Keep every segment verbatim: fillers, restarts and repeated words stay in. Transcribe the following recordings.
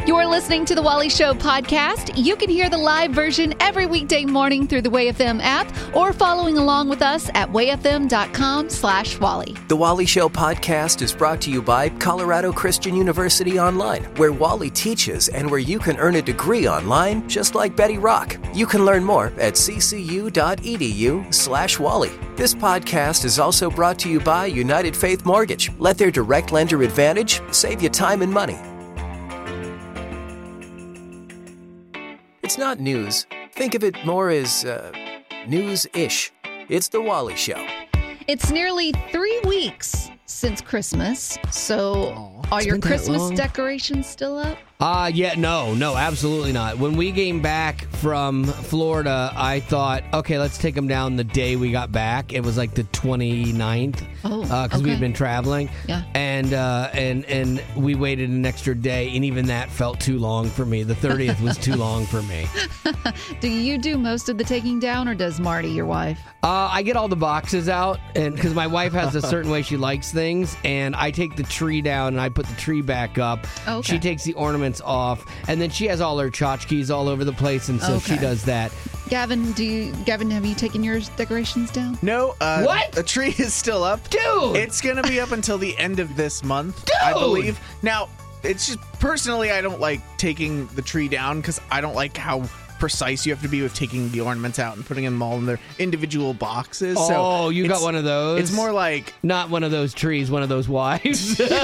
You're listening to the Wally Show podcast. You can hear the live version every weekday morning through the Way F M app or following along with us at wayfm.com slash Wally. The Wally Show podcast is brought to you by Colorado Christian University Online, where Wally teaches and where you can earn a degree online just like Betty Rock. You can learn more at ccu.edu slash Wally. This podcast is also brought to you by United Faith Mortgage. Let their direct lender advantage save you time and money. It's not news. Think of it more as uh, news-ish. It's The Wally Show. It's nearly three weeks since Christmas, so Aww, are your been that Christmas long. decorations still up? Uh, yeah, no, no, absolutely not. When we came back from Florida, I thought, okay, let's take them down the day we got back. It was like the twenty-ninth. Oh, Because okay. we'd been traveling. Yeah. And, uh, and, and we waited an extra day, and even that felt too long for me. The thirtieth was too long for me. Do you do most of the taking down, or does Marty, your wife? Uh, I get all the boxes out, and because my wife has a certain way she likes things, and I take the tree down and I put the tree back up. Oh, okay. She takes the ornaments off, and then she has all her tchotchkes all over the place, and so she Okay. does that. Gavin, do you, Gavin, have you taken your decorations down? No, uh, What? the tree is still up. Dude! It's going to be up until the end of this month, I Dude! believe. Now, it's just personally, I don't like taking the tree down because I don't like how precise you have to be with taking the ornaments out and putting them all in their individual boxes. Oh, so you got it's- one of those? It's more like, Not one of those trees, one of those wives. yes,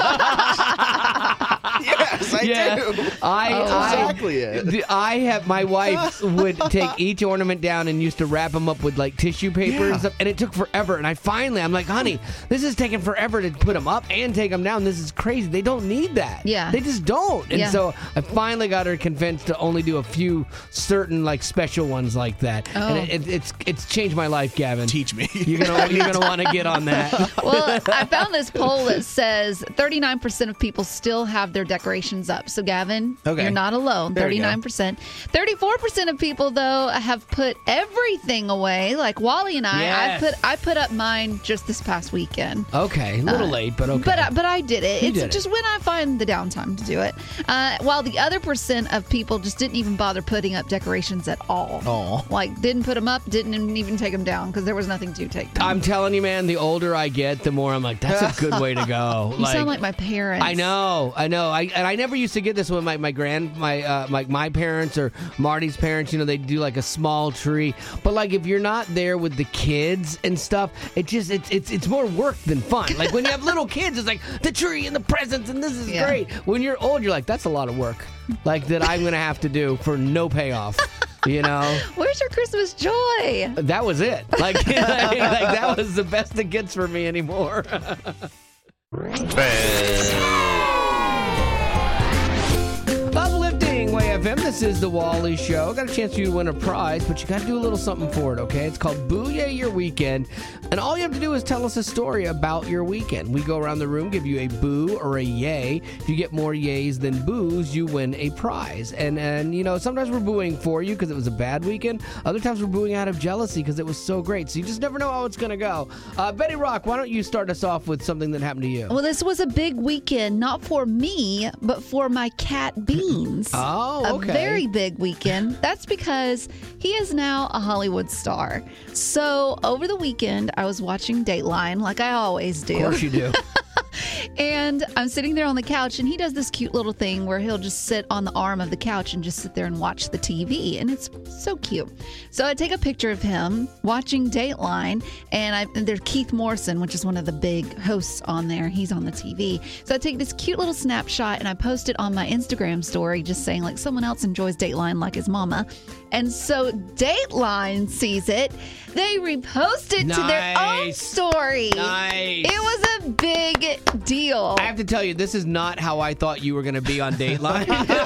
I yeah. do. I, Oh, I, exactly it. the- I have, my wife would take each ornament down and used to wrap them up with like tissue paper Yeah. and stuff, and it took forever. And I finally, I'm like, honey, this is taking forever to put them up and take them down. This is crazy. They don't need that. Yeah. They just don't. And Yeah. so I finally got her convinced to only do a few certain like special ones like that. Oh. And it, it, it's it's changed my life, Gavin. Teach me. You're gonna you're gonna want to get on that. Well, I found this poll that says thirty-nine percent of people still have their decorations up. So, Gavin, Okay. you're not alone. There we go. thirty-nine percent. thirty-four percent of people, though, have put everything away. Like Wally and I, I Yes. put I put up mine just this past weekend. Okay, a little Uh, late, but okay. But I, but I did it. You It's did it. just when I find the downtime to do it. Uh, while the other percent of people just didn't even bother putting up decorations at all. Aw. Like didn't put them up, didn't even take them down because there was nothing to take down. I'm telling you, man, the older I get, the more I'm like, that's a good way to go. you sound like my parents. I know, I know. I and I never used to get this when my, my grand my uh my, my parents or Marty's parents, you know, they do like a small tree. But like if you're not there with the kids and stuff, it just it's it's it's more work than fun. Like when you have little kids, it's like the tree and the presents and this is Yeah. great. When you're old, you're like, that's a lot of work. Like that I'm gonna have to do for no payoff. You know? Where's your Christmas joy? That was it. Like, like, like that was the best it gets for me anymore. Uplifting Way F M. This is the Wally Show. Got a chance for you to win a prize, but you got to do a little something for it, okay? It's called Booyah Your Weekend, and all you have to do is tell us a story about your weekend. We go around the room, give you a boo or a yay. If you get more yays than boos, you win a prize. And and you know, sometimes we're booing for you because it was a bad weekend. Other times we're booing out of jealousy because it was so great. So you just never know how it's gonna go. Uh, Betty Rock, why don't you start us off with something that happened to you? Well, this was a big weekend, not for me, but for my cat Beans. Oh, okay. A very big weekend. That's because he is now a Hollywood star. So over the weekend, I was watching Dateline like I always do. Of course you do. And I'm sitting there on the couch, and he does this cute little thing where he'll just sit on the arm of the couch and just sit there and watch the T V. And it's so cute. So I take a picture of him watching Dateline, and, I, and there's Keith Morrison, which is one of the big hosts on there. He's on the T V. So I take this cute little snapshot, and I post it on my Instagram story, just saying, like, someone else enjoys Dateline like his mama. And so Dateline sees it. They repost it to their own Nice. story. Nice. It was a big deal. I have to tell you, this is not how I thought you were going to be on Dateline.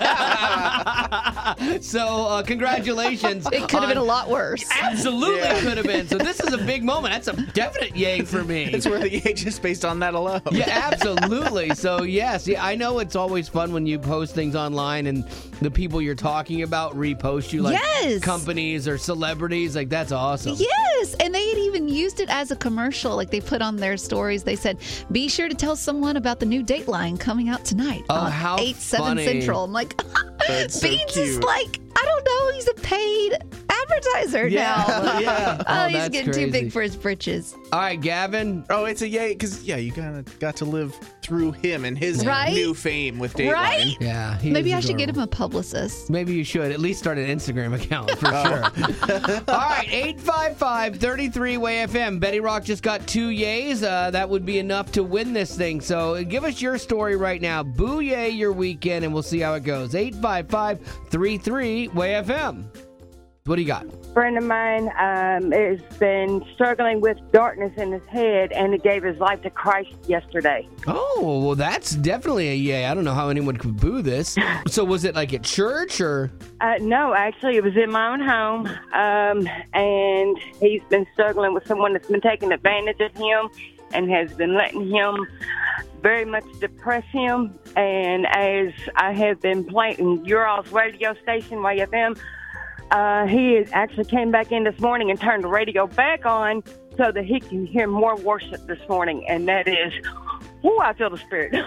so, uh, congratulations. It could have been a on- lot worse. Absolutely Yeah. could have been. So this is a big moment. That's a definite yay for me. It's worth the age just based on that alone. Yeah, absolutely. So, yes, yeah, I know it's always fun when you post things online and the people you're talking about repost you, like Yes. companies or celebrities. Like, that's awesome. Yes, Yes, and they had even used it as a commercial. Like they put on their stories, they said, be sure to tell someone about the new Dateline coming out tonight Oh, on how eight, seven funny. Central. I'm like, That's so Beans is cute. like, I don't know, he's a paid advertiser now. yeah. Oh, Oh, he's that's getting crazy. too big for his britches. All right, Gavin. Oh, it's a yay because yeah, you kind of got to live through him and his Right? new fame with Dateline. Right? Yeah. he Maybe is I should get him adorable. a publicist. Maybe you should at least start an Instagram account for sure. All right, eight five five, three three, W A F M. Betty Rock just got two yays. Uh, that would be enough to win this thing. So give us your story right now. Boo yay your weekend, and we'll see how it goes. eight five five, three three, W A F M. What do you got? A friend of mine um, has been struggling with darkness in his head, and he gave his life to Christ yesterday. Oh, well, that's definitely a yay. I don't know how anyone could boo this. So was it like at church or? Uh, no, actually, it was in my own home, um, and he's been struggling with someone that's been taking advantage of him and has been letting him very much depress him. And as I have been playing your all's radio station, Y F M, uh, he has actually came back in this morning and turned the radio back on so that he can hear more worship this morning, and that is, whoo, I feel the Spirit.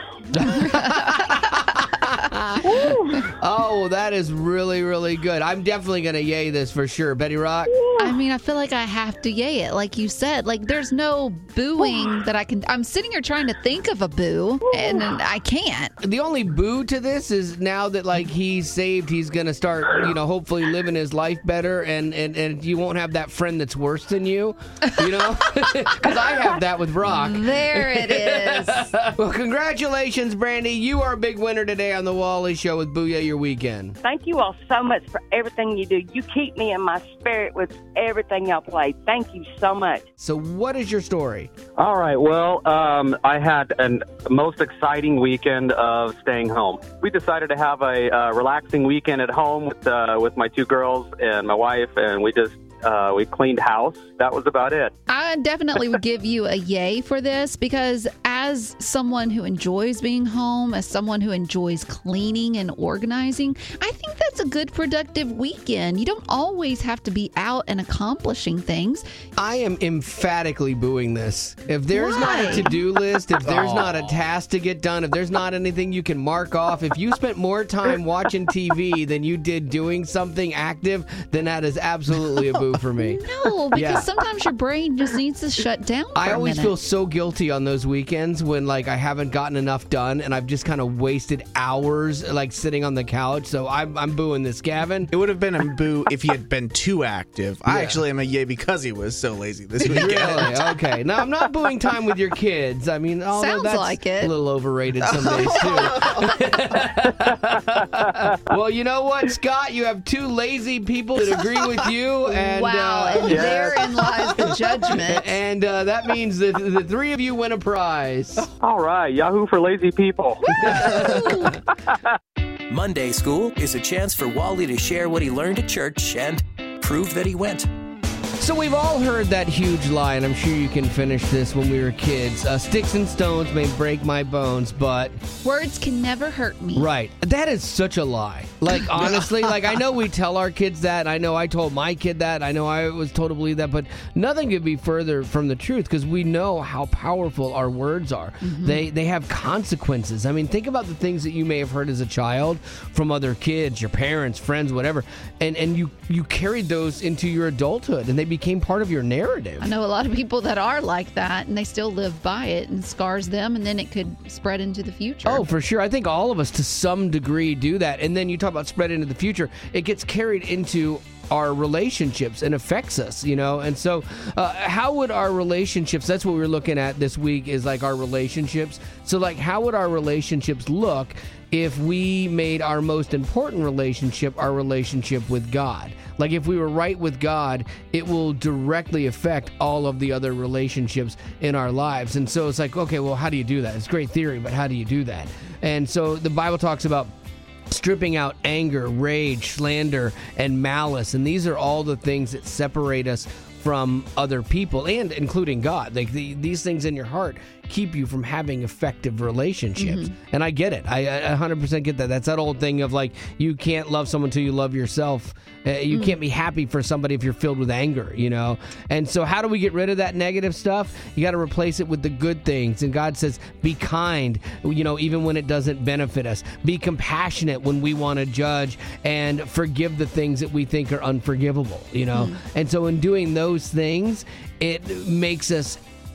Oh, that is really, really good. I'm definitely going to yay this for sure. Betty Rock? I mean, I feel like I have to yay it, like you said. Like, there's no booing that I can. I'm sitting here trying to think of a boo, and I can't. The only boo to this is now that, like, he's saved, he's going to start, you know, hopefully living his life better, and, and, and you won't have that friend that's worse than you, you know? Because I have that with Rock. There it is. Well, congratulations, Brandy. You are a big winner today on The Wally Show with Booyah Your Weekend. Thank you all so much for everything you do. You keep me in my spirit with everything y'all play. Thank you so much. So what is your story? All right. Well, um, I had a most exciting weekend of staying home. We decided to have a uh, relaxing weekend at home with uh, with my two girls and my wife, and we just uh, we cleaned house. That was about it. I definitely would give you a yay for this because as someone who enjoys being home, as someone who enjoys cleaning and organizing, I think that's a good productive weekend. You don't always have to be out and accomplishing things. I am emphatically booing this. If there's Why? not a to-do list, if there's not a task to get done, if there's not anything you can mark off, if you spent more time watching T V than you did doing something active, then that is absolutely a boo for me. No, because Yeah. sometimes your brain just needs to shut down for I a always minute. feel so guilty on those weekends when, like, I haven't gotten enough done and I've just kind of wasted hours, like, sitting on the couch. So I'm, I'm booing this. Gavin? It would have been a boo if he had been too active. I Yeah. actually am a yay because he was so lazy this weekend. Really? Okay. Now, I'm not booing time with your kids. I mean, although Sounds that's like it. a little overrated some days, too. Well, you know what, Scott? You have two lazy people that agree with you. And, wow, uh, and therein lies the judgment. and uh, that means that the three of you win a prize. All right. Yahoo for lazy people. Monday School is a chance for Wally to share what he learned at church and prove that he went. So we've all heard that huge lie, and I'm sure you can finish this when we were kids. Uh, sticks and stones may break my bones, but... Words can never hurt me. Right. That is such a lie. Like, honestly, like, I know we tell our kids that, and I know I told my kid that, I know I was told to believe that, but nothing could be further from the truth because we know how powerful our words are. Mm-hmm. They they have consequences. I mean, think about the things that you may have heard as a child from other kids, your parents, friends, whatever, and, and you, you carried those into your adulthood, and they became part of your narrative. I know a lot of people that are like that, and they still live by it and scars them, and then it could spread into the future. Oh, for sure. I think all of us to some degree do that. And then you talk about spread into the future, it gets carried into our relationships and affects us, you know? And so uh, how would our relationships, that's what we're looking at this week, is like our relationships. So like, how would our relationships look if we made our most important relationship our relationship with God? Like, if we were right with God, it will directly affect all of the other relationships in our lives. And so it's like, okay, well, how do you do that? It's great theory, but how do you do that? And so the Bible talks about stripping out anger, rage, slander, and malice. And these are all the things that separate us from other people, and including God. Like the, these things in your heart keep you from having effective relationships. Mm-hmm. And I get it. I, I one hundred percent get that. That's that old thing of like, you can't love someone until you love yourself. Uh, you mm. can't be happy for somebody if you're filled with anger, you know? And so how do we get rid of that negative stuff? You got to replace it with the good things. And God says, be kind, you know, even when it doesn't benefit us. Be compassionate when we want to judge, and forgive the things that we think are unforgivable, you know? Mm. And so in doing those things, it makes us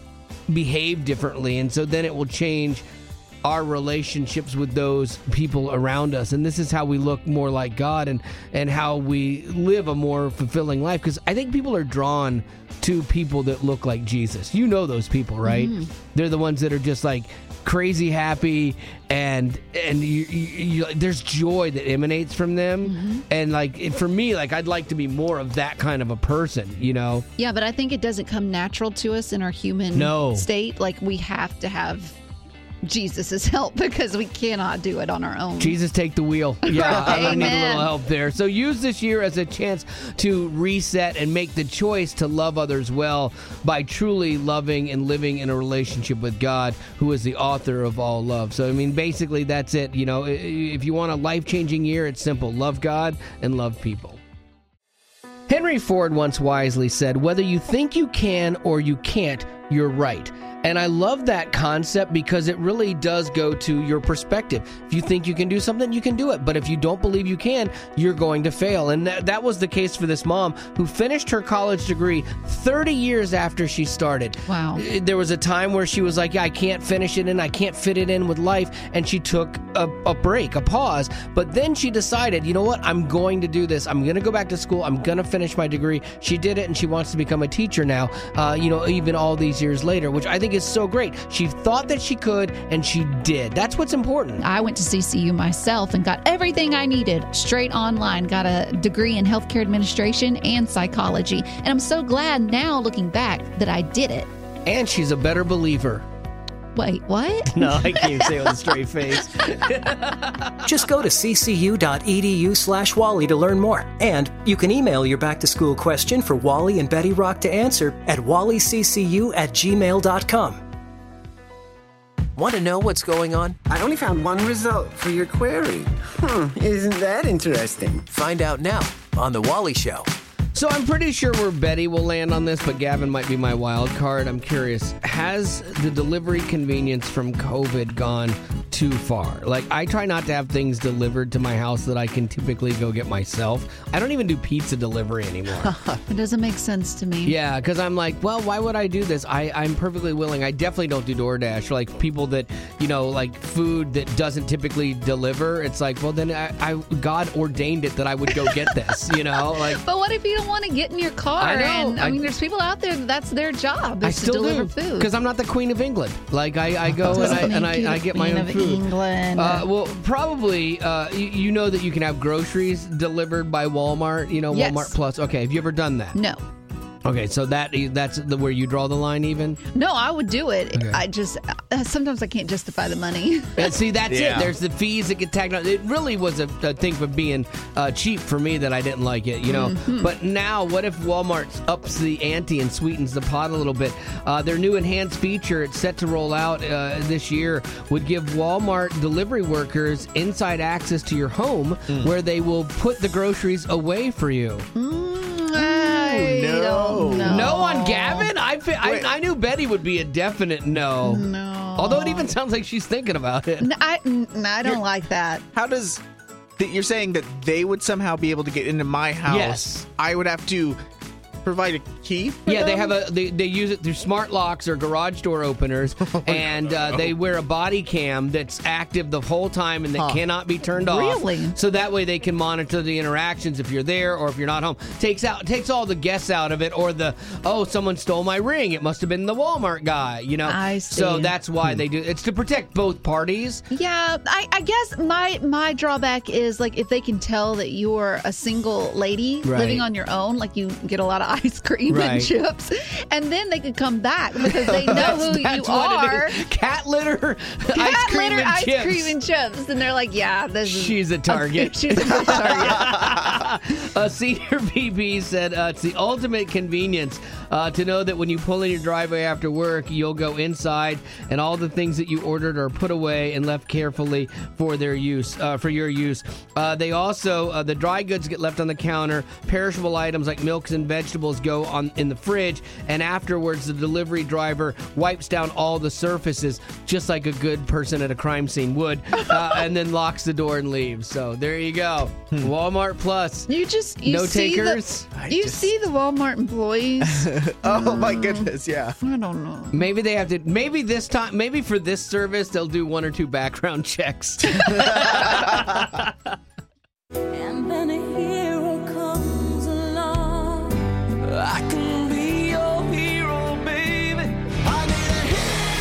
behave differently, and so then it will change our relationships with those people around us. And this is how we look more like God, and and how we live a more fulfilling life, because I think people are drawn to people that look like Jesus. You know those people, right? Mm-hmm. They're the ones that are just like crazy happy, and and you, you, you, there's joy that emanates from them. Mm-hmm. And like it, for me, like I'd like to be more of that kind of a person, you know? Yeah, but I think it doesn't come natural to us in our human no. state. Like we have to have Jesus' help, because we cannot do it on our own. Jesus, take the wheel. Yeah, Right. I'm going to need a Amen. little help there. So use this year as a chance to reset and make the choice to love others well by truly loving and living in a relationship with God, who is the author of all love. So, I mean, basically, that's it. You know, if you want a life-changing year, it's simple. Love God and love people. Henry Ford once wisely said, whether you think you can or you can't, you're right. And I love that concept, because it really does go to your perspective. If you think you can do something, you can do it. But if you don't believe you can, you're going to fail. And th- that was the case for this mom who finished her college degree thirty years after she started. Wow. There was a time where she was like, yeah, I can't finish it in. I can't fit it in with life. And she took a, a break, a pause. But then she decided, you know what? I'm going to do this. I'm going to go back to school. I'm going to finish my degree. She did it, and she wants to become a teacher now, uh, you know, even all these years later, which I think is so great. She thought that she could, and she did. That's what's important. I went to C C U myself and got everything I needed straight online. Got a degree in healthcare administration and psychology. And I'm so glad now, looking back, that I did it. And she's a better believer. Wait, what? No, I can't say it with a straight face. Just go to ccu.edu slash Wally to learn more. And you can email your back-to-school question for Wally and Betty Rock to answer at wallyccu at gmail dot com. Want to know what's going on? I only found one result for your query. Hmm, isn't that interesting? Find out now on The Wally Show. So I'm pretty sure where Betty will land on this, but Gavin might be my wild card. I'm curious, has the delivery convenience from COVID gone too far? Like, I try not to have things delivered to my house that I can typically go get myself. I don't even do pizza delivery anymore. It doesn't make sense to me. Yeah, because I'm like, well, why would I do this? I, I'm perfectly willing. I definitely don't do DoorDash. Like, people that, you know, like food that doesn't typically deliver, it's like, well, then I, I God ordained it that I would go get this, you know? Like, But what if you don't want to get in your car? I know. And I, I- mean, there's people out there that that's their job, is I to still deliver do, food. because I'm not the Queen of England. Like, I, I go and Doesn't I, and make you I, I the get my Queen own of food. England. Uh, well, probably, uh, you, you know that you can have groceries delivered by Walmart, you know, Yes. Walmart Plus. Okay, have you ever done that? No. Okay, so that that's the, where you draw the line even? No, I would do it. Okay. I just, uh, sometimes I can't justify the money. And see, that's Yeah. it. There's the fees that get tagged on. It really was a, a thing for being uh, cheap for me that I didn't like it, you know. Mm-hmm. But now, what if Walmart ups the ante and sweetens the pot a little bit? Uh, their new enhanced feature, it's set to roll out uh, this year, would give Walmart delivery workers inside access to your home, Mm. where they will put the groceries away for you. I no. don't know. No on Gavin? I, fi- I Wait. I knew Betty would be a definite no. No. Although it even sounds like she's thinking about it. No, I, n- I don't like that. How does that you're saying that they would somehow be able to get into my house? Yes. I would have to provide a key for Yeah, they them? have a they, they use it through smart locks or garage door openers, and uh, they wear a body cam that's active the whole time and that Huh. cannot be turned off. Really? So that way they can monitor the interactions if you're there or if you're not home. Takes out takes all the guess out of it, or the oh someone stole my ring. It must have been the Walmart guy. You know. I So see. that's why they do. It's to protect both parties. Yeah, I, I guess my my drawback is like if they can tell that you're a single lady Right. living on your own, like you get a lot of ice cream Right. and chips, and then they could come back because they know That's- who you that's what it are. is. Cat litter, Cat ice cream litter, and ice chips. cream and chips, and they're like, "Yeah, this is." She's a target. She's a good target. A senior V P said uh, it's the ultimate convenience uh, to know that when you pull in your driveway after work, you'll go inside and all the things that you ordered are put away and left carefully for their use, uh, for your use. Uh, they also, uh, the dry goods get left on the counter. Perishable items like milks and vegetables go on in the fridge, and afterwards the delivery driver wipes down all the surfaces just like a good person at a crime scene would, uh, and then locks the door and leaves. So there you go. Walmart Plus. You just you No see takers? the I you just- see the Walmart employees. Oh my goodness, yeah. I don't know. Maybe they have to. Maybe this time. Maybe for this service, they'll do one or two background checks. And then a hero comes along. I can be your hero, baby. I need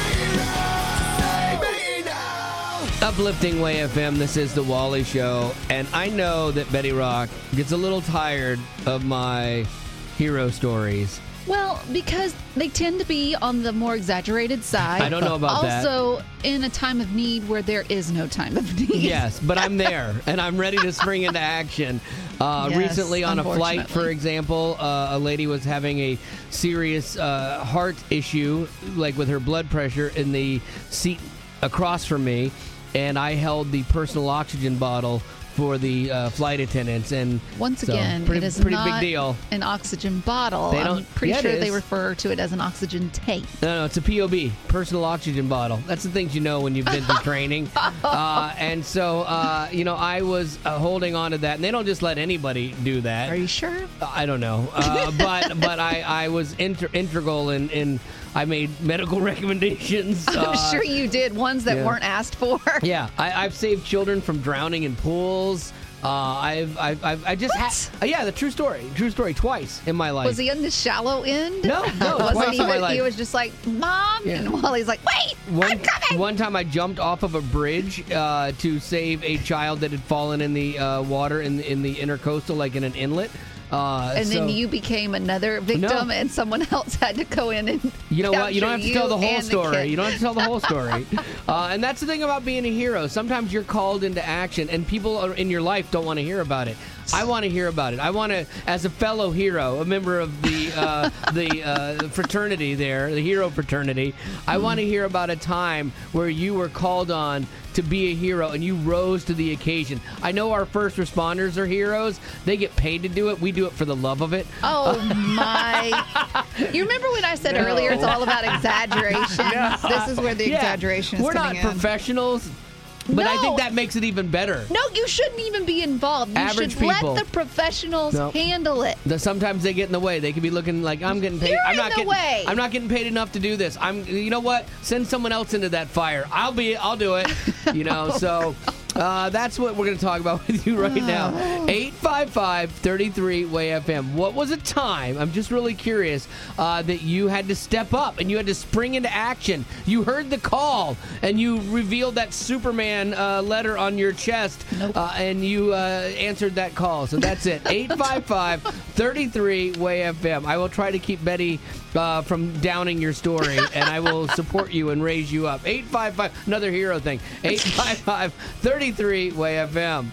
a hero to save me now. Uplifting Way F M. This is the Wally Show, and I know that Betty Rock gets a little tired of my hero stories. Well, because they tend to be on the more exaggerated side. I don't know about that. Also, in a time of need where there is no time of need. Yes, but I'm there, and I'm ready to spring into action. Uh, Yes, recently, on a flight, for unfortunately. example, uh, a lady was having a serious uh, heart issue, like with her blood pressure, in the seat across from me, and I held the personal oxygen bottle for the uh, flight attendants. And Once so, again, pretty, it is pretty not big deal. an oxygen bottle. They I'm don't- pretty yeah, it sure they is. refer to it as an oxygen tank. No, no, it's a P O B, personal oxygen bottle. That's the things you know when you've been through training. Uh, and so, uh, you know, I was uh, holding on to that, and they don't just let anybody do that. Are you sure? I don't know, uh, but but I, I was inter- integral in, in I made medical recommendations. I'm uh, sure you did, ones that yeah. weren't asked for. Yeah, I, I've saved children from drowning in pools. Uh, I've, I've, I've, I just What? had, uh, yeah, the true story, true story, twice in my life. Was he on the shallow end? No, no, Wasn't twice he, in my life. he was just like, Mom, Yeah. and Wally's like, wait, One, I'm coming. one time I jumped off of a bridge uh, to save a child that had fallen in the uh, water in, in the intercoastal, like in an inlet. Uh, And so- then you became another victim, No. and someone else had to go in and You know what? You don't have to capture tell the you whole and the story. kid. You don't have to tell the whole story. Uh, and that's the thing about being a hero. Sometimes you're called into action, and people are in your life don't want to hear about it. I want to hear about it. I want to, as a fellow hero, a member of the uh, the uh, fraternity there, the hero fraternity, I want to hear about a time where you were called on to be a hero and you rose to the occasion. I know our first responders are heroes. They get paid to do it. We do it for the love of it. Oh my! You remember when I said earlier it's all about exaggeration? This is where the Yeah, exaggeration is we're not coming in. professionals, but I No. think that makes it even better. No, you shouldn't even be involved. You Average should people. let the professionals No. handle it. The- Sometimes they get in the way. They could be looking like I'm getting paid. You're I'm in not the getting. way. I'm not getting paid enough to do this. I'm. You know what? Send someone else into that fire. I'll be. I'll do it. You know. So. Uh, that's what we're going to talk about with you right now. eight five five, three three, W A Y F M. What was a time, I'm just really curious, uh, that you had to step up and you had to spring into action? You heard the call and you revealed that Superman uh, letter on your chest, Nope. uh, and you uh, answered that call. So that's it. eight five five, three three, W A Y F M. I will try to keep Betty uh, from downing your story, and I will support you and raise you up. eight five five, another hero thing. eight five five, three three, W A Y F M.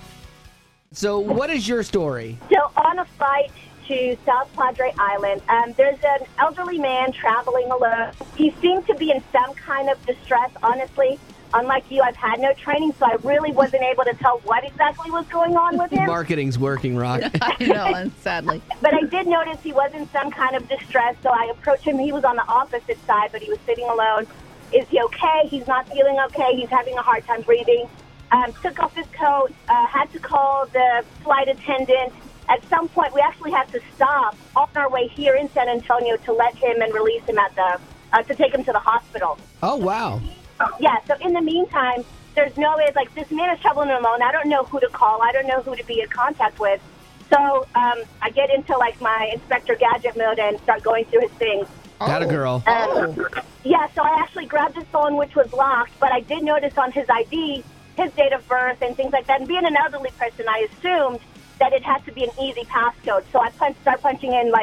So what is your story? So on a flight to South Padre Island, um, there's an elderly man traveling alone. He seemed to be in some kind of distress, honestly. Unlike you, I've had no training, so I really wasn't able to tell what exactly was going on with him. Marketing's working, Rock. I know, and sadly. But I did notice he was in some kind of distress, so I approached him. He was on the opposite side, but he was sitting alone. Is he okay? He's not feeling okay. He's having a hard time breathing. Um, took off his coat, uh, had to call the flight attendant. At some point, we actually had to stop on our way here in San Antonio to let him and release him at the, uh, to take him to the hospital. Oh, wow. Yeah, so in the meantime, there's no way, like, this man is traveling alone. I don't know who to call. I don't know who to be in contact with. So um, I get into, like, my Inspector Gadget mode and start going through his things. Got a girl. Um, yeah, so I actually grabbed his phone, which was locked, but I did notice on his I D his date of birth and things like that. And being an elderly person, I assumed that it had to be an easy passcode. So I punch, start punching in, like,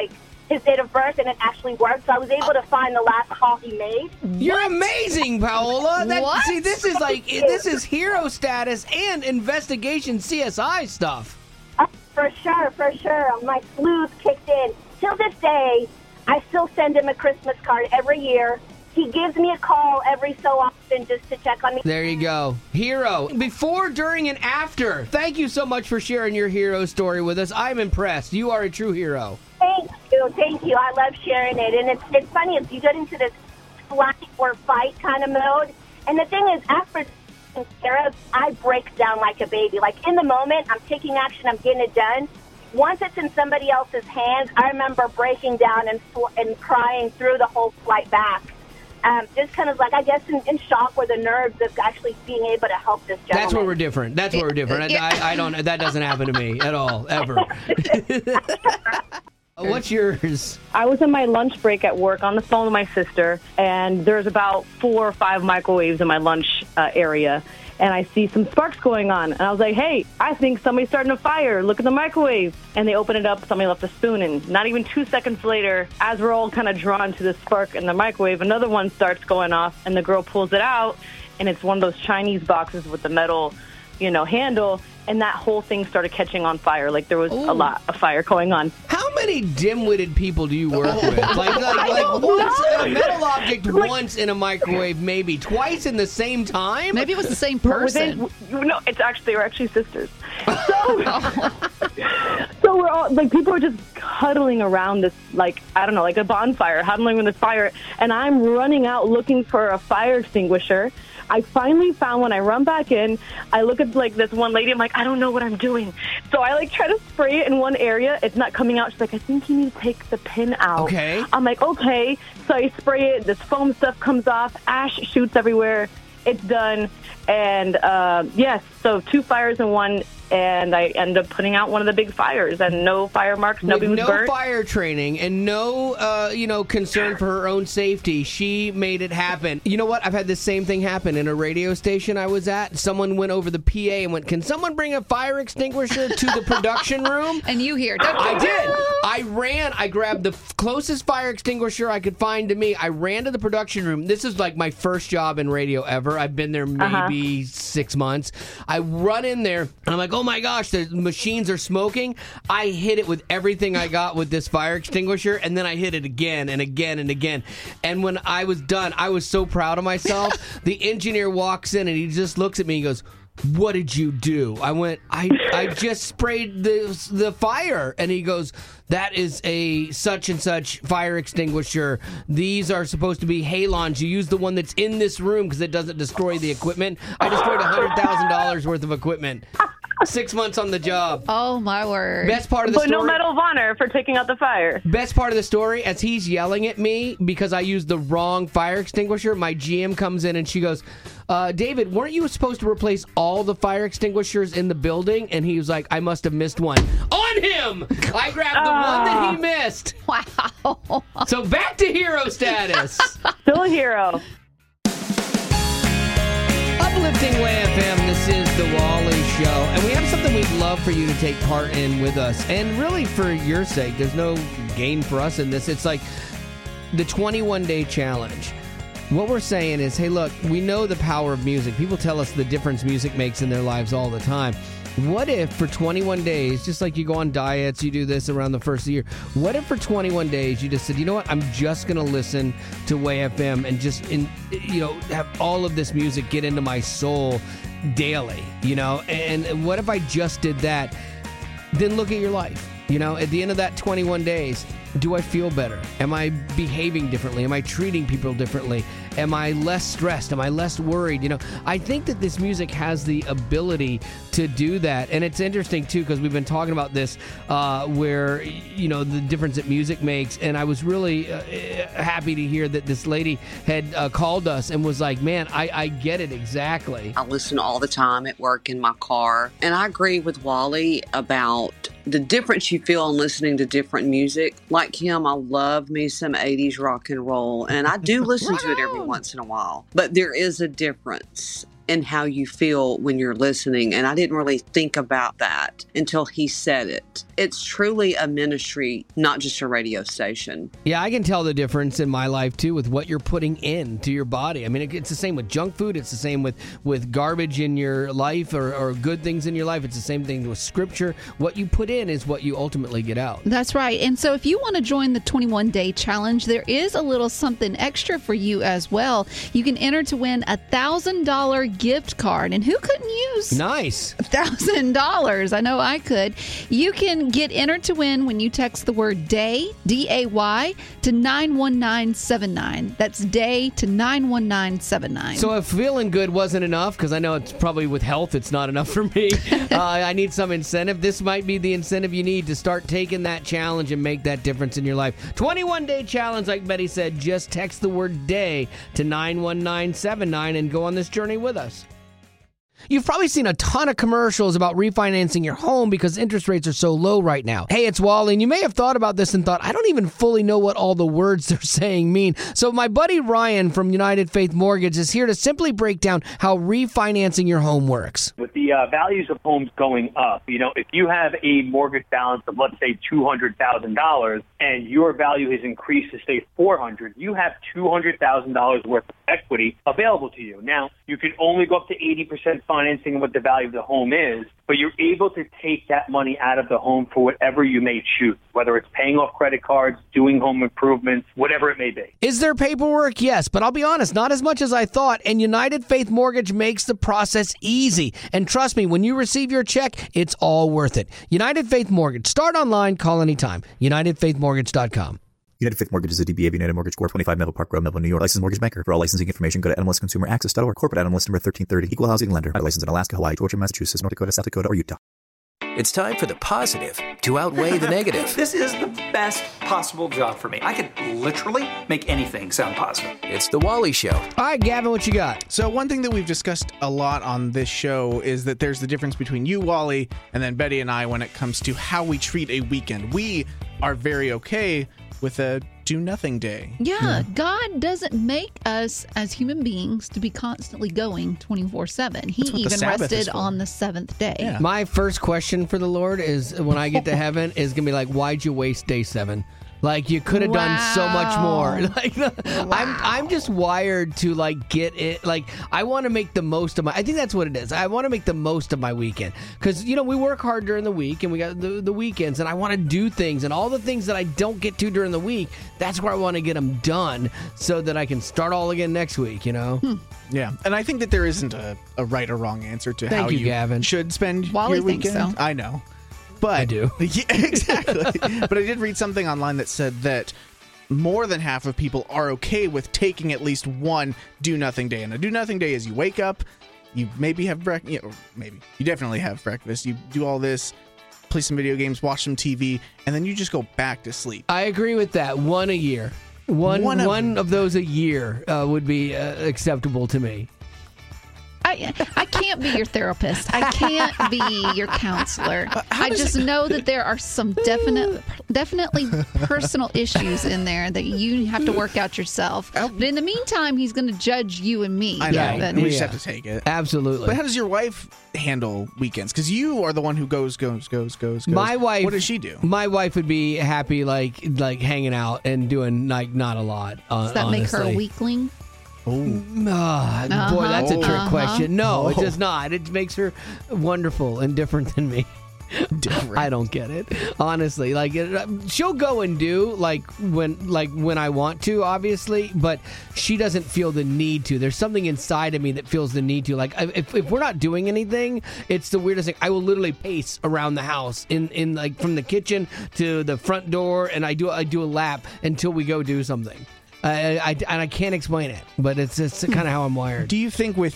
his date of birth, and it actually worked. So I was able to find the last call he made. You're amazing, Paola. That, What? See, this is like this is hero status and investigation C S I stuff. Uh, for sure, for sure. My sleuth kicked in. Till this day, I still send him a Christmas card every year. He gives me a call every so often just to check on me. There you go. Hero. Before, during, and after. Thank you so much for sharing your hero story with us. I'm impressed. You are a true hero. Thank you, thank you. I love sharing it. And it's it's funny, it's, you get into this flight or fight kind of mode. And the thing is, after taking care of, I break down like a baby. Like, in the moment, I'm taking action, I'm getting it done. Once it's in somebody else's hands, I remember breaking down and, fl- and crying through the whole flight back. Um, just kind of like, I guess, in, in shock with the nerves of actually being able to help this gentleman. That's where we're different. That's where we're different. I, I, I don't. That doesn't happen to me at all, ever. What's yours? I was in my lunch break at work on the phone with my sister, and there's about four or five microwaves in my lunch uh, area, and I see some sparks going on. And I was like, hey, I think somebody's starting a fire. Look at the microwave. And they open it up. Somebody left a spoon. And not even two seconds later, as we're all kind of drawn to the spark in the microwave, another one starts going off, and the girl pulls it out, and it's one of those Chinese boxes with the metal, you know, handle. And that whole thing started catching on fire. Like, there was Ooh. a lot of fire going on. How many dim-witted people do you work with? Like, like, like once a metal object once in a microwave, maybe twice in the same time. Maybe it was the same person. Within, no, it's actually they were actually sisters. So, so we're all like, people are just huddling around this, like, I don't know, like a bonfire, huddling around this fire, and I'm running out looking for a fire extinguisher. I finally found one. I run back in. I look at, like, this one lady. I'm like, I don't know what I'm doing. So I, like, try to spray it in one area. It's not coming out. She's like, I think you need to take the pin out. Okay. I'm like, okay. So I spray it. This foam stuff comes off. Ash shoots everywhere. It's done. And, uh, yes, so two fires in one. And I end up putting out one of the big fires, and no fire marks, nobody With was no burnt. fire training and no, uh, you know, concern for her own safety, she made it happen. You know what? I've had the same thing happen in a radio station I was at. Someone went over the P A and went, "Can someone bring a fire extinguisher to the production room?" And you hear, I did. I ran. I grabbed the f- closest fire extinguisher I could find to me. I ran to the production room. This is like my first job in radio ever. I've been there maybe uh-huh. six months. I run in there, and I'm like, oh my gosh, the machines are smoking. I hit it with everything I got with this fire extinguisher, and then I hit it again and again and again. And when I was done, I was so proud of myself. The engineer walks in, and he just looks at me and goes, "What did you do?" I went, I I just sprayed the the fire. And he goes, "That is a such and such fire extinguisher. These are supposed to be halons. You use the one that's in this room because it doesn't destroy the equipment." I destroyed one hundred thousand dollars worth of equipment. Six months on the job. Oh, my word. Best part of the but story. But no Medal of Honor for taking out the fire. Best part of the story, as he's yelling at me because I used the wrong fire extinguisher, my G M comes in and she goes, uh, David, weren't you supposed to replace all the fire extinguishers in the building? And he was like, I must have missed one. On him! I grabbed the uh, one that he missed. Wow. So back to hero status. Still a hero. Uplifting Way F M, this is The Wally Show, and we have something we'd love for you to take part in with us, and really for your sake. There's no gain for us in this. It's like the twenty-one day challenge. What we're saying is, hey, look, we know the power of music. People tell us the difference music makes in their lives all the time. What if for twenty-one days, just like you go on diets, you do this around the first of the year, what if for twenty-one days you just said, you know what, I'm just going to listen to Way F M and just, in, you know, have all of this music get into my soul daily, you know? And what if I just did that? Then look at your life. You know, at the end of that twenty-one days, do I feel better? Am I behaving differently? Am I treating people differently? Am I less stressed? Am I less worried? You know, I think that this music has the ability to do that. And it's interesting, too, because we've been talking about this uh, where, you know, the difference that music makes. And I was really uh, happy to hear that this lady had uh, called us and was like, man, I, I get it exactly. I listen all the time at work in my car. And I agree with Wally about the difference you feel in listening to different music. Like him, I love me some eighties rock and roll, and I do listen to it every once in a while. But there is a difference. in how you feel when you're listening. And I didn't really think about that until he said it. It's truly a ministry, not just a radio station. Yeah, I can tell the difference in my life, too, with what you're putting into your body. I mean, it, it's the same with junk food. It's the same with, with garbage in your life or, or good things in your life. It's the same thing with Scripture. What you put in is what you ultimately get out. That's right. And so if you want to join the twenty-one day challenge, there is a little something extra for you as well. You can enter to win a one thousand dollars gift card. And who couldn't use nice one thousand dollars? I know I could. You can get entered to win when you text the word DAY, D A Y, to nine one nine seven nine. That's DAY to nine one nine seven nine. So if feeling good wasn't enough, because I know it's probably with health, it's not enough for me, uh, I need some incentive. This might be the incentive you need to start taking that challenge and make that difference in your life. twenty-one day challenge, like Betty said. Just text the word DAY to nine one nine seven nine and go on this journey with us. You've probably seen a ton of commercials about refinancing your home because interest rates are so low right now. Hey, it's Wally, and you may have thought about this and thought, I don't even fully know what all the words they're saying mean. So my buddy Ryan from United Faith Mortgage is here to simply break down how refinancing your home works. With the uh, values of homes going up, you know, if you have a mortgage balance of, let's say, two hundred thousand dollars and your value has increased to, say, four hundred dollars, you have two hundred thousand dollars worth of equity available to you. Now, you can only go up to eighty percent financing of what the value of the home is, but you're able to take that money out of the home for whatever you may choose, whether it's paying off credit cards, doing home improvements, whatever it may be. Is there paperwork? Yes, but I'll be honest, not as much as I thought, and United Faith Mortgage makes the process easy. And trust me, when you receive your check, it's all worth it. United Faith Mortgage. Start online, call anytime. United Faith Mortgage dot com. United Faith Mortgage is a D B A of United Mortgage Corp. twenty-five Melville Park Road, Melville, New York. Licensed mortgage banker. For all licensing information, go to N M L S Consumer Access dot org. Corporate N M L S number thirteen thirty. Equal housing lender. Licensed in Alaska, Hawaii, Georgia, Massachusetts, North Dakota, South Dakota, or Utah. It's time for the positive to outweigh the negative. This is the best possible job for me. I could literally make anything sound positive. It's the Wally Show. All right, Gavin, what you got? So one thing that we've discussed a lot on this show is that there's the difference between you, Wally, and then Betty and I when it comes to how we treat a weekend. We are very okay with a do-nothing day. Yeah, yeah, God doesn't make us as human beings to be constantly going twenty-four seven. He even rested on the seventh day. Yeah. My first question for the Lord is, when I get to heaven, is going to be like, why'd you waste day seven? Like, you could have wow. done so much more. Like, wow. I'm I'm just wired to, like, get it. Like, I want to make the most of my, I think that's what it is. I want to make the most of my weekend. Because, you know, we work hard during the week, and we got the, the weekends, and I want to do things. And all the things that I don't get to during the week, that's where I want to get them done so that I can start all again next week, you know? Hmm. Yeah. And I think that there isn't a, a right or wrong answer to Thank how you, you Gavin. should spend Wally your weekend. thinks so. I know. But I do. Yeah, exactly. But I did read something online that said that more than half of people are okay with taking at least one do-nothing day. And a do-nothing day is you wake up, you maybe have breakfast, you know, maybe, you definitely have breakfast, you do all this, play some video games, watch some T V, and then you just go back to sleep. I agree with that. One a year. One, one, of, one of those a year uh, would be uh, acceptable to me. I, I can't be your therapist. I can't be your counselor. Uh, I just it... know that there are some definite, definitely personal issues in there that you have to work out yourself. But in the meantime, he's going to judge you and me. I know. Yeah, and we just have to take it. Absolutely. But how does your wife handle weekends? Because you are the one who goes, goes, goes, goes, goes. My wife. What does she do? My wife would be happy, like, like hanging out and doing like not a lot. Uh, does that honestly. make her a weakling? Oh, oh uh-huh. Boy, that's a trick uh-huh. question. No, oh. it does not. It makes her wonderful and different than me. Different. I don't get it, honestly. Like, it, she'll go and do like when, like when I want to, obviously, but she doesn't feel the need to. There's something inside of me that feels the need to. Like, if, if we're not doing anything, it's the weirdest thing. I will literally pace around the house in, in like from the kitchen to the front door, and I do I do a lap until we go do something. I, I, and I can't explain it, but it's just kind of how I'm wired. Do you think with,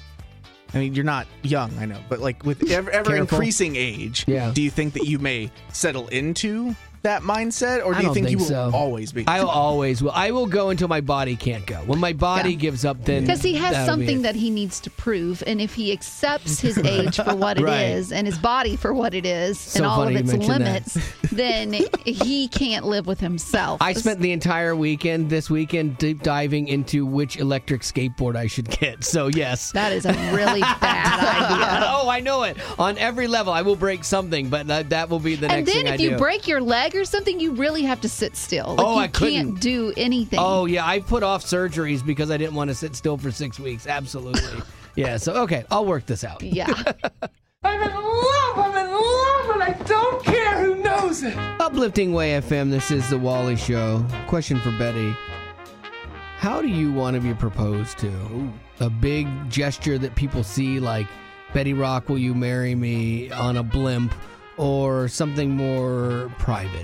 I mean, you're not young, I know, but like with ever, ever increasing age, yeah. do you think that you may settle into that mindset, or do I you don't think, think you will so. always be? I always will. I will go until my body can't go. When my body Yeah. gives up, then Because he has that'll be something it. that he needs to prove, and if he accepts his age for what it Right. is and his body for what it is So and all of funny you its mention that. limits, then he can't live with himself. I spent the entire weekend this weekend deep diving into which electric skateboard I should get. So yes, that is a really bad idea. oh, I know it. On every level, I will break something, but that, that will be the And next then thing if I you do. break your leg or something, you really have to sit still. Like Oh, you I couldn't. can't do anything. Oh yeah, I put off surgeries because I didn't want to sit still for six weeks. Absolutely. Yeah. So okay, I'll work this out. Yeah. I'm in love, I'm in love, and I don't care who knows it. Uplifting Way F M, this is the Wally Show. Question for Betty. How do you want to be proposed to? A big gesture that people see like, Betty Rock, will you marry me on a blimp, or something more private?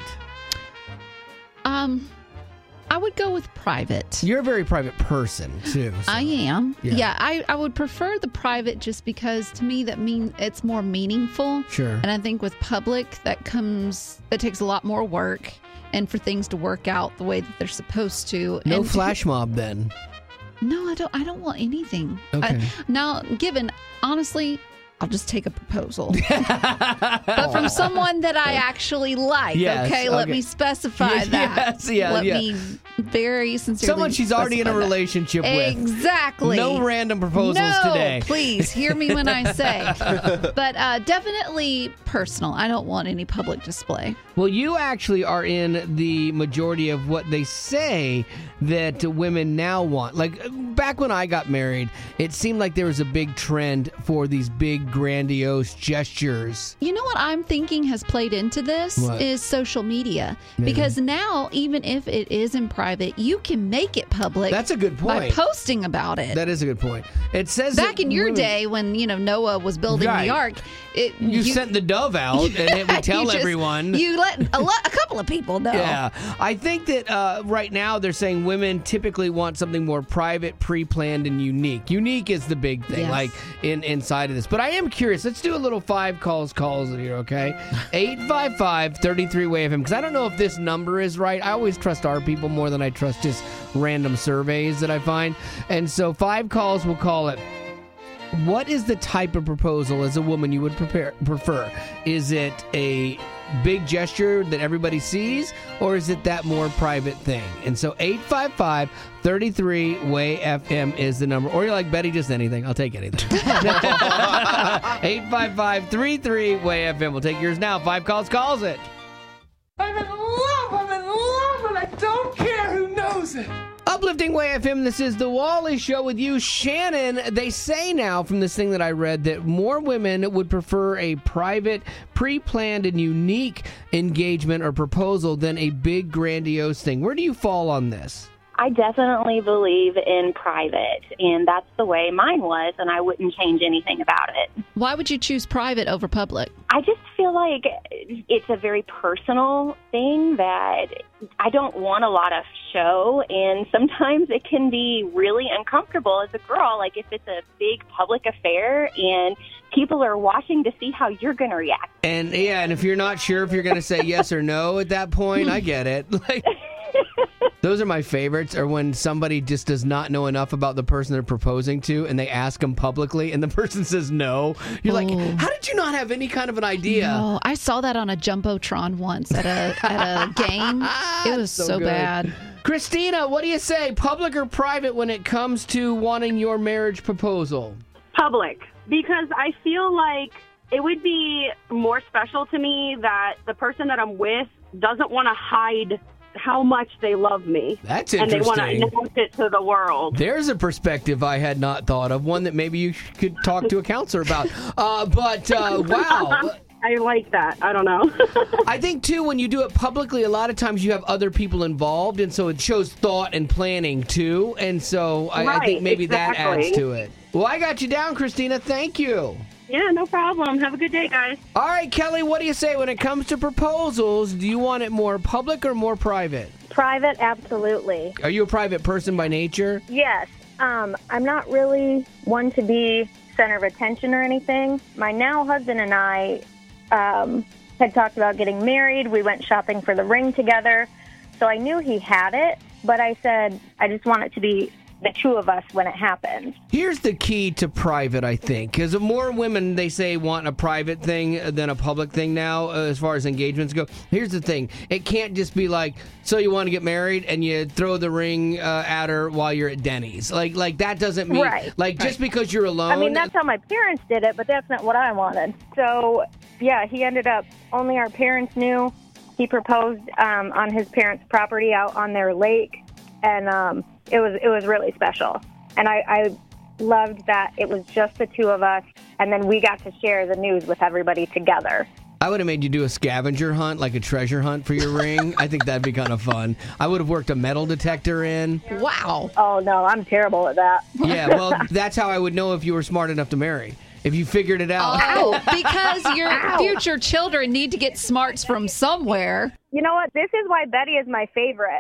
Um, I would go with private. You're a very private person, too. so- I am. Yeah. Yeah, I, I would prefer the private just because to me that mean it's more meaningful. Sure. And I think with public that comes that takes a lot more work and for things to work out the way that they're supposed to. No and flash mob then. No, I don't I don't want anything. Okay. I, now, given honestly, I'll just take a proposal. But from someone that I actually like, Yes, okay? Let okay. me specify Yes, that. yes, yeah, Let yeah. me very sincerely Someone she's already in a specify that. relationship with. Exactly. No random proposals no, today. Please hear me when I say. But uh, definitely personal. I don't want any public display. Well, you actually are in the majority of what they say that women now want. Like, back when I got married, it seemed like there was a big trend for these big, grandiose gestures. You know what I'm thinking has played into this What? is social media. Maybe. Because now, even if it is in private, you can make it public. That's a good By point. posting about it. That is a good point. It says Back that in your women- day when, you know, Noah was building Right. the ark, it, You, sent the dove out, and it would tell you just- everyone. You let a, lo- a couple of people know. Yeah, I think that uh, right now they're saying women typically want something more private, pre-planned, and unique. Unique is the big thing, Yes. like in inside of this. But I am curious. Let's do a little five calls calls in here, okay? eight five five, three three, W A V M, because I don't know if this number is right. I always trust our people more than I trust just random surveys that I find. And so five calls, we'll call it. What is the type of proposal as a woman you would prepare, prefer? Is it a big gesture that everybody sees, or is it that more private thing? And so eight five five, three three, W A F M is the number. Or you're like, Betty, just anything. I'll take anything. eight five five, three three, W A F M. We'll take yours now. Five calls calls it. I'm in love, I'm in love, and I don't care who knows it. Uplifting Way F M, this is the Wally Show with you, Shannon. They say now from this thing that I read that more women would prefer a private, pre-planned, and unique engagement or proposal than a big, grandiose thing. Where do you fall on this? I definitely believe in private, and that's the way mine was, and I wouldn't change anything about it. Why would you choose private over public? I just feel like it's a very personal thing that I don't want a lot of show, and sometimes it can be really uncomfortable as a girl, like if it's a big public affair and people are watching to see how you're going to react. And yeah, and if you're not sure if you're going to say yes or no at that point, I get it. Like, those are my favorites, or when somebody just does not know enough about the person they're proposing to and they ask them publicly and the person says no. You're like, how did you not have any kind of an idea? No, I saw that on a Jumbotron once at a at a game. It was so, good. bad. Christina, what do you say? Public or private when it comes to wanting your marriage proposal? Public, because I feel like it would be more special to me that the person that I'm with doesn't want to hide how much they love me. That's And they want to interesting. announce it to the world. There's a perspective I had not thought of, one that maybe you could talk to a counselor about. Uh, but, uh, wow. I like that. I don't know. I think, too, when you do it publicly, a lot of times you have other people involved, and so it shows thought and planning, too. And so I, I think Right, maybe that exactly. adds to it. Well, I got you down, Christina. Thank you. Yeah, no problem. Have a good day, guys. All right, Kelly, what do you say when it comes to proposals? Do you want it more public or more private? Private, absolutely. Are you a private person by nature? Yes. Um, I'm not really one to be center of attention or anything. My now husband and I, um, had talked about getting married. We went shopping for the ring together. So I knew he had it, but I said, I just want it to be the two of us when it happens. Here's the key to private, I think, because more women, they say, want a private thing than a public thing now uh, as far as engagements go. Here's the thing. It can't just be like, so you want to get married and you throw the ring uh, at her while you're at Denny's. Like, like that doesn't mean, Right. like, just because you're alone. I mean, that's how my parents did it, but that's not what I wanted. So, yeah, he ended up, only our parents knew. He proposed um, on his parents' property out on their lake, and um, it was it was really special. And I, I loved that it was just the two of us, and then we got to share the news with everybody together. I would have made you do a scavenger hunt, like a treasure hunt for your ring. I think that'd be kind of fun. I would have worked a metal detector in. Wow. Oh, no, I'm terrible at that. Yeah, well, that's how I would know if you were smart enough to marry. If you figured it out. Oh, because your Ow. future children need to get smarts from somewhere. You know what? This is why Betty is my favorite.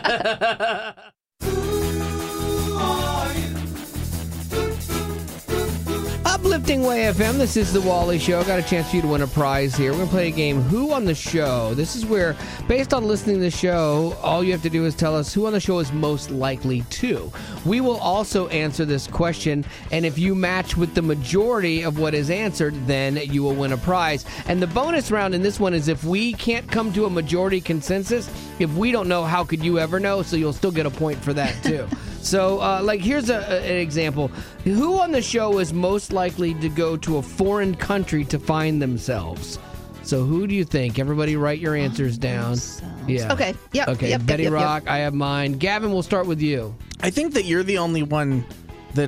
Uplifting Way F M, this is the Wally Show. Got a chance for you to win a prize here. We're going to play a game, Who on the Show? This is where, based on listening to the show, all you have to do is tell us who on the show is most likely to. We will also answer this question, and if you match with the majority of what is answered, then you will win a prize. And the bonus round in this one is if we can't come to a majority consensus, if we don't know, how could you ever know? So you'll still get a point for that, too. So, uh, like, here's a, an example. Who on the show is most likely to go to a foreign country to find themselves? So, who do you think? Everybody write your answers down. Yeah. Okay. Yep. Okay. Yep, Betty yep, yep, Rock, I have mine. Gavin, we'll start with you. I think that you're the only one that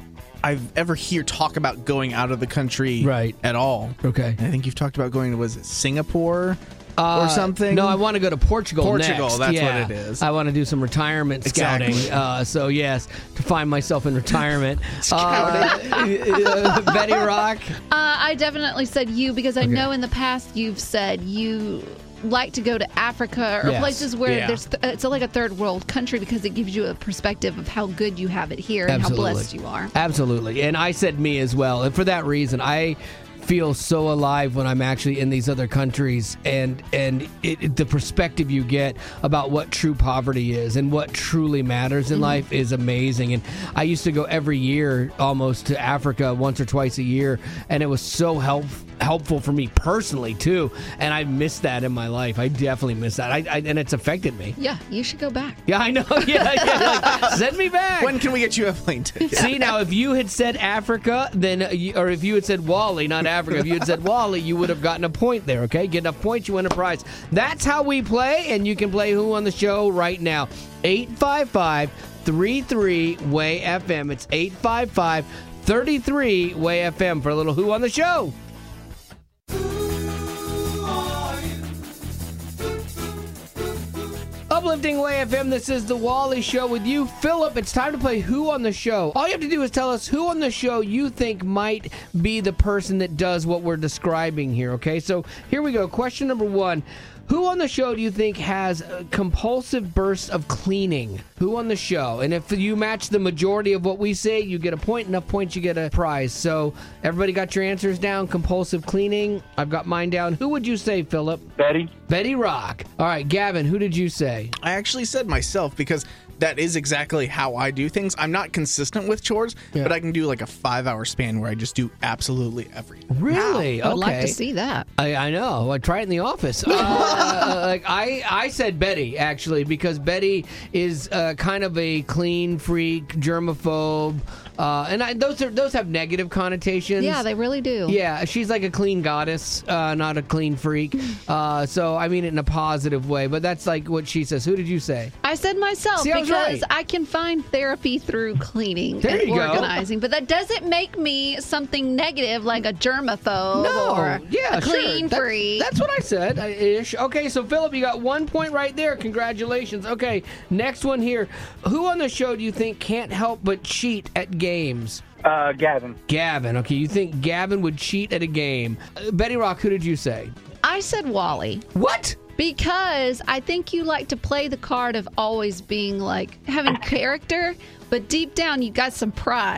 I've ever hear talk about going out of the country right. at all. Okay. I think you've talked about going to, was it Singapore? Uh, or something? No, I want to go to Portugal Portugal, next. that's yeah. what it is. I want to do some retirement scouting. Exactly. Uh, so, yes, to find myself in retirement. Scouting. Uh, Betty Rock? Uh, I definitely said you because I Okay. know in the past you've said you like to go to Africa or Yes. places where Yeah. there's th- it's like a third world country because it gives you a perspective of how good you have it here and Absolutely. how blessed you are. Absolutely. And I said me as well. And for that reason, I feel so alive when I'm actually in these other countries, and and it, it- the perspective you get about what true poverty is and what truly matters in Mhm. life is amazing. And I used to go every year almost to Africa once or twice a year, and it was so help, helpful for me personally too, and I miss that in my life. I definitely miss that. I, I, and it's affected me. Yeah, you should go back. Yeah, I know. Yeah, yeah. Like, send me back. When can we get you a plane ticket? See, now, if you had said Africa, then, uh, you, or if you had said Wally, not Africa, if you had said Wally, you would have gotten a point there, okay? Get enough points, you win a prize. That's how we play, and you can play Who on the Show right now. eight five five, three three, W A Y F M. It's eight five five, three three, W A Y F M for a little Who on the Show. Uplifting Way F M, this is the Wally Show with you. Philip, it's time to play Who on the Show. All you have to do is tell us who on the show you think might be the person that does what we're describing here, okay? So here we go. Question number one. Who on the show do you think has a compulsive bursts of cleaning? Who on the show? And if you match the majority of what we say, you get a point. Enough points, you get a prize. So everybody got your answers down? Compulsive cleaning. I've got mine down. Who would you say, Philip? Betty. Betty Rock. All right, Gavin, who did you say? I actually said myself because that is exactly how I do things. I'm not consistent with chores, Yeah. but I can do like a five hour span where I just do absolutely everything. Really? I'd like to Okay. see that. I, I know. I try it in the office. Uh, like I, I said Betty actually because Betty is uh, kind of a clean freak, germaphobe, uh, and I, those are those have negative connotations. Yeah, they really do. Yeah, she's like a clean goddess, uh, not a clean freak. Uh, so I mean it in a positive way, but that's like what she says. Who did you say? I said myself See, I was because right. I can find therapy through cleaning There and you go. organizing, but that doesn't make me something negative like a germaphobe No, or yeah, a sure. clean That's- freak. That's what I said. uh, Ish. Okay, so Philip, you got one point right there. Congratulations. Okay, next one here. Who on the show do you think can't help but cheat at games? Uh, Gavin. Gavin. Okay, you think Gavin would cheat at a game? Uh, Betty Rock, who did you say? I said Wally. What? Because I think you like to play the card of always being like having character, but deep down you got some pride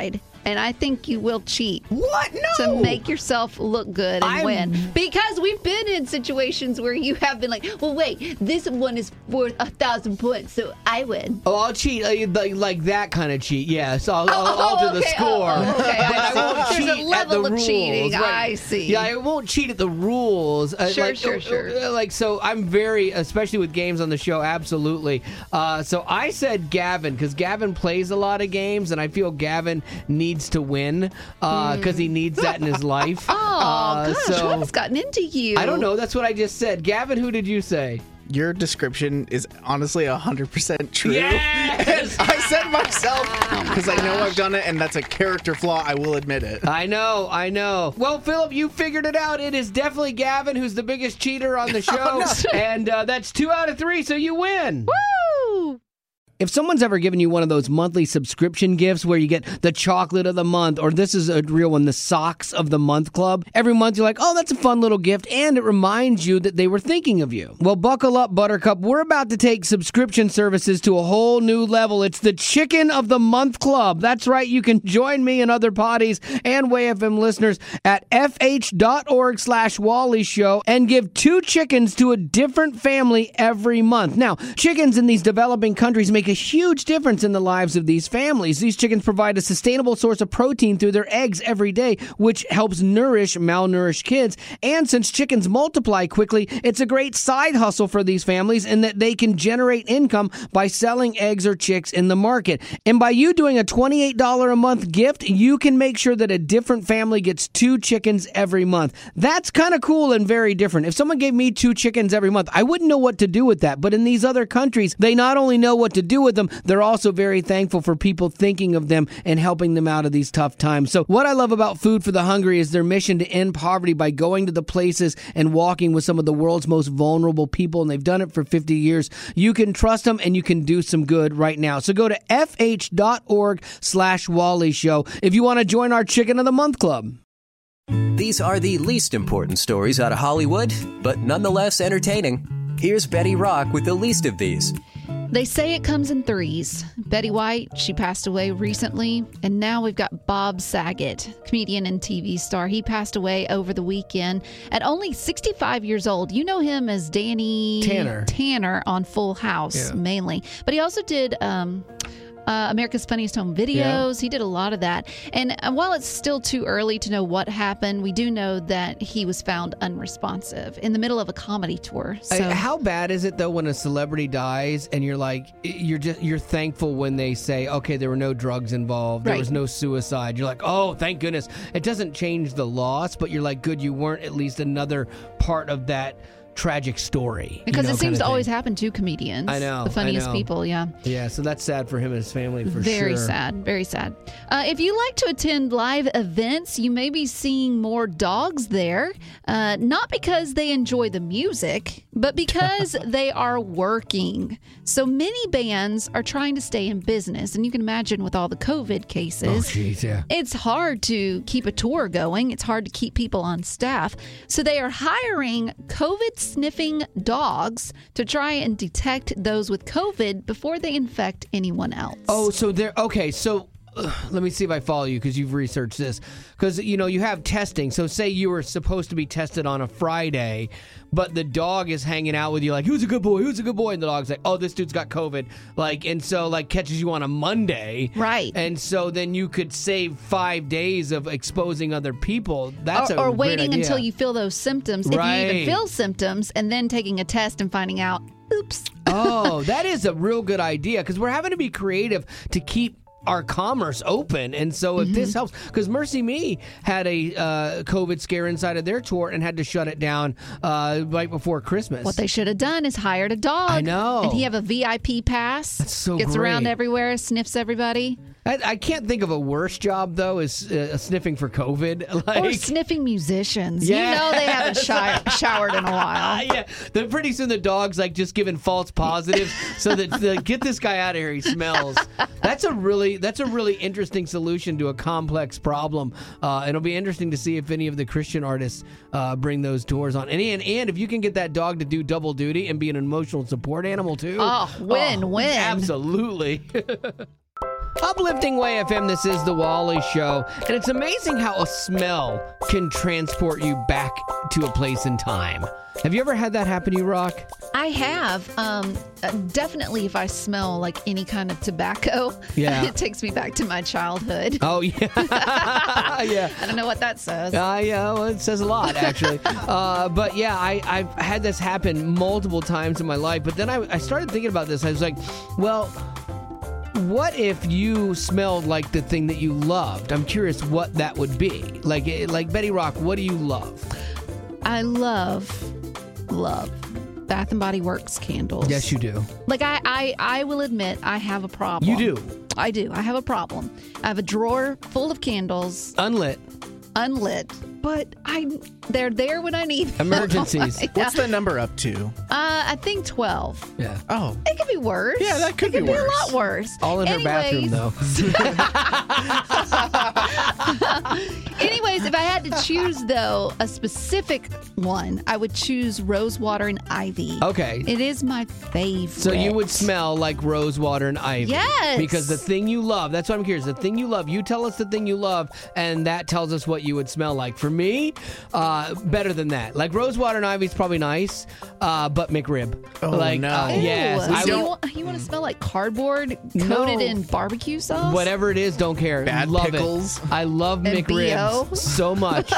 and I think you will cheat. What? No. To make yourself look good and I'm- win. Because we've been in situations where you have been like, well, wait, this one is worth a thousand points, so I win. Oh, I'll cheat uh, like, like that kind of cheat. Yeah, so I'll, Oh, I'll oh, alter the okay. score. Oh, oh, okay. But I I see. won't There's a cheat at level the of rules. cheating. Right. I see. Yeah, I won't cheat at the rules. Uh, Sure, like, sure, uh, sure. uh, Like so, I'm very, especially with games on the show. Absolutely. Uh, so I said Gavin because Gavin plays a lot of games, and I feel Gavin needs to win because he needs that in his life. Oh, Uh, gosh, so what has gotten into you? I don't know. That's what I just said. Gavin, who did you say? Your description is honestly one hundred percent true. Yes! I said myself because I know I've done it, and that's a character flaw. I will admit it. I know, I know. Well, Philip, you figured it out. It is definitely Gavin who's the biggest cheater on the show. Oh, no. And uh, that's two out of three, so you win. Woo! If someone's ever given you one of those monthly subscription gifts where you get the chocolate of the month, or this is a real one, the socks of the month club, every month you're like, oh, that's a fun little gift, and it reminds you that they were thinking of you. Well, buckle up, Buttercup. We're about to take subscription services to a whole new level. It's the Chicken of the Month Club. That's right. You can join me and other potties and W A F M listeners at fh.org slash Wally Show and give two chickens to a different family every month. Now, chickens in these developing countries make a huge difference in the lives of these families. These chickens provide a sustainable source of protein through their eggs every day, which helps nourish malnourished kids. And since chickens multiply quickly, it's a great side hustle for these families in that they can generate income by selling eggs or chicks in the market. And by you doing a twenty-eight dollars a month gift, you can make sure that a different family gets two chickens every month. That's kind of cool and very different. If someone gave me two chickens every month, I wouldn't know what to do with that. But in these other countries, they not only know what to do with them, they're also very thankful for people thinking of them and helping them out of these tough times. So what I love about Food for the Hungry is their mission to end poverty by going to the places and walking with some of the world's most vulnerable people, and they've done it for fifty years. You can trust them, and you can do some good right now. So go to fh.org slash Wally Show if you want to join our Chicken of the Month Club. These are the least important stories out of Hollywood, but nonetheless entertaining. Here's Betty Rock with the least of these. They say it comes in threes. Betty White, she passed away recently. And now we've got Bob Saget, comedian and T V star. He passed away over the weekend at only sixty-five years old. You know him as Danny Tanner. Tanner on Full House, Yeah. mainly. But he also did um, uh, America's Funniest Home Videos. Yeah. He did a lot of that. And uh, while it's still too early to know what happened, we do know that he was found unresponsive in the middle of a comedy tour. So Uh, How bad is it though when a celebrity dies and you're like you're just you're thankful when they say, okay, there were no drugs involved, there Right. was no suicide. You're like, oh, thank goodness. It doesn't change the loss, but you're like, good, you weren't at least another part of that tragic story. because you know, it seems kinda to thing. always happen to comedians. I know, The funniest I know. people, yeah. Yeah, so that's sad for him and his family for Very sure. sad. Very sad. Uh, if you like to attend live events, you may be seeing more dogs there. Uh, not because they enjoy the music, but because they are working. So many bands are trying to stay in business. And you can imagine with all the COVID cases. Oh, jeez, yeah. It's hard to keep a tour going. It's hard to keep people on staff. So they are hiring COVID sniffing dogs to try and detect those with COVID before they infect anyone else. Oh, so they're okay. So uh, let me see if I follow you because you've researched this. Because, you know, you have testing. So say you were supposed to be tested on a Friday, but the dog is hanging out with you like, who's a good boy? Who's a good boy? And the dog's like, oh, this dude's got COVID. Like, and so like catches you on a Monday. Right. And so then you could save five days of exposing other people. That's or, a or great waiting idea. until you feel those symptoms, if you Right. even feel symptoms, and then taking a test and finding out, oops. Oh, that is a real good idea because we're having to be creative to keep our commerce open. And so if Mm-hmm. this helps, because Mercy Me had a uh, COVID scare inside of their tour and had to shut it down uh, right before Christmas. What they should have done is hired a dog. I know. And he have a V I P pass. That's so Gets around great. everywhere, sniffs everybody. I, I can't think of a worse job, though, as uh, sniffing for COVID. Like, Or sniffing musicians. Yeah. You know they haven't shower, showered in a while. yeah, then pretty soon the dog's like just giving false positives so that like, get this guy out of here. He smells. That's a really that's a really interesting solution to a complex problem. Uh, it'll be interesting to see if any of the Christian artists uh, bring those tours on. And, and and if you can get that dog to do double duty and be an emotional support animal too. Oh, win, oh, win. Absolutely. Uplifting Way F M, this is The Wally Show. And it's amazing how a smell can transport you back to a place in time. Have you ever had that happen to you, Rock? I have. Um, uh, definitely if I smell like any kind of tobacco, Yeah. it takes me back to my childhood. Oh, yeah. yeah. I don't know what that says. Uh, yeah, well, it says a lot, actually. uh, but yeah, I, I've had this happen multiple times in my life. But then I, I started thinking about this. I was like, well, what if you smelled like the thing that you loved? I'm curious what that would be. Like, like Betty Rock, what do you love? I love, love Bath and Body Works candles. Yes, you do. Like, I, I, I will admit I have a problem. You do? I do. I have a problem. I have a drawer full of candles. Unlit. Unlit. But I, they're there when I need them. Emergencies. Yeah. What's the number up to? Uh, I think twelve. Yeah. Oh. It could be worse. Yeah, that could it could be be worse. a lot worse. All in her Anyways, bathroom, though. Anyways, if I had to choose, though, a specific one, I would choose rose water and ivy. Okay. It is my favorite. So you would smell like rose water and ivy. Yes. Because the thing you love, that's what I'm curious. The thing you love, you tell us the thing you love, and that tells us what you would smell like. For me, uh, better than that. Like rose water and ivy is probably nice, uh, but McRib. Oh, like, no. Uh, Ew. yes. So I you, would- want, you want to smell like cardboard No. coated in barbecue sauce? Whatever it is, don't care. Bad love pickles. it. I love And B O? McRibs so much.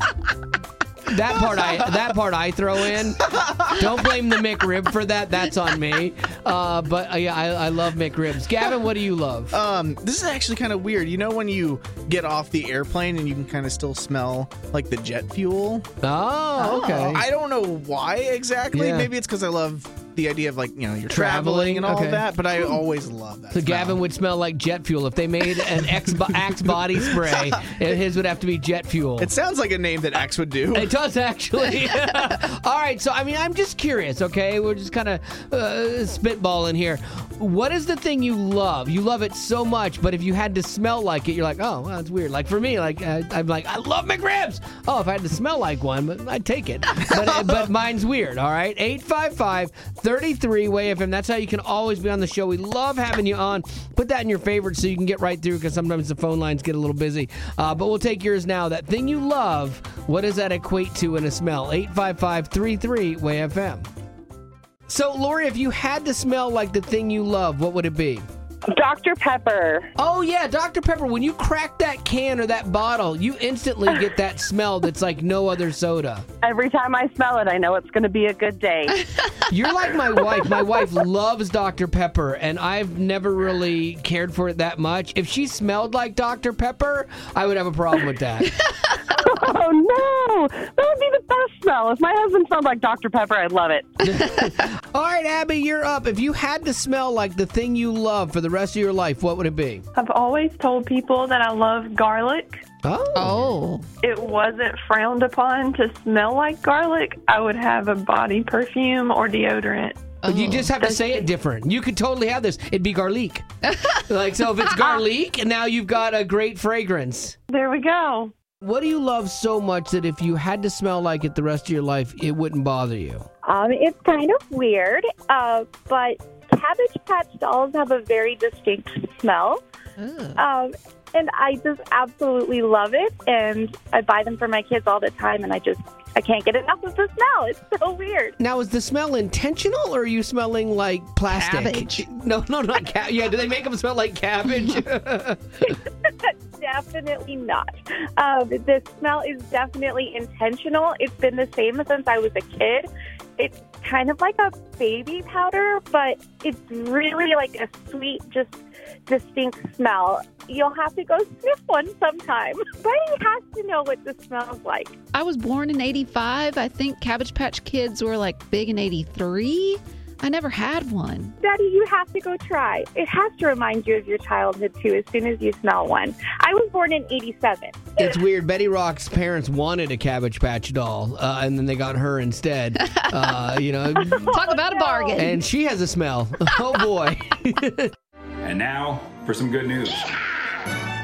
That part I that part I throw in. Don't blame the McRib for that. That's on me. Uh, but uh, yeah, I, I love McRibs. Gavin, what do you love? Um, this is actually kind of weird. You know when you get off the airplane and you can kind of still smell like the jet fuel? Oh, okay. I don't know why exactly. Yeah. Maybe it's because I love the idea of like, you know, you're Traveling, traveling, and all okay. of that, but I always love that. So smell. Gavin would smell like jet fuel. If they made an X Axe body spray, his would have to be jet fuel. It sounds like a name that Axe would do. It does actually. All right, so I mean, I'm just curious. Okay, we're just kind of uh, spitballing here. What is the thing you love? You love it so much, but if you had to smell like it, you're like, oh, well, that's weird. Like for me, like uh, I'm like, I love McRibs. Oh, if I had to smell like one, but I'd take it. But, but mine's weird. All right, eight five five, three three, W A Y F M. That's how you can always be on the show. We love having you on. Put that in your favorites so you can get right through because sometimes the phone lines get a little busy. Uh, but we'll take yours now. That thing you love, what does that equate to in a smell? eight five five, three three, W A Y F M. So, Lori, if you had to smell like the thing you love, what would it be? Doctor Pepper. Oh, yeah, Doctor Pepper. When you crack that can or that bottle, you instantly get that smell that's like no other soda. Every time I smell it, I know it's going to be a good day. You're like my wife. My wife loves Doctor Pepper, and I've never really cared for it that much. If she smelled like Doctor Pepper, I would have a problem with that. Oh, no. That would be the best smell. If my husband smelled like Doctor Pepper, I'd love it. All right, Abby, you're up. If you had to smell like the thing you love for the rest of your life, what would it be? I've always told people that I love garlic. Oh. Oh. It wasn't frowned upon to smell like garlic. I would have a body perfume or deodorant. But you just have to say it different. You could totally have this. It'd be garlic. Like, so if it's garlic, and now you've got a great fragrance. There we go. What do you love so much that if you had to smell like it the rest of your life, it wouldn't bother you? Um, it's kind of weird, uh, but Cabbage Patch dolls have a very distinct smell. Um, and I just absolutely love it. And I buy them for my kids all the time, and I just, I can't get enough of the smell. It's so weird. Now, is the smell intentional, or are you smelling like plastic? Cabbage. No, no, not cabbage. Yeah, do they make them smell like cabbage? Definitely not. Um, the smell is definitely intentional. It's been the same since I was a kid. It's kind of like a baby powder, but it's really like a sweet, just distinct smell. You'll have to go sniff one sometime. Buddy has to know what this smells like. I was born in eighty-five. I think Cabbage Patch Kids were like big in eighty-three. I never had one. Daddy, you have to go try. It has to remind you of your childhood, too, as soon as you smell one. I was born in eighty-seven. It's weird. Betty Rock's parents wanted a Cabbage Patch doll, uh, and then they got her instead. Uh, you know, Talk about a bargain. and she has a smell. Oh, boy. And now for some good news.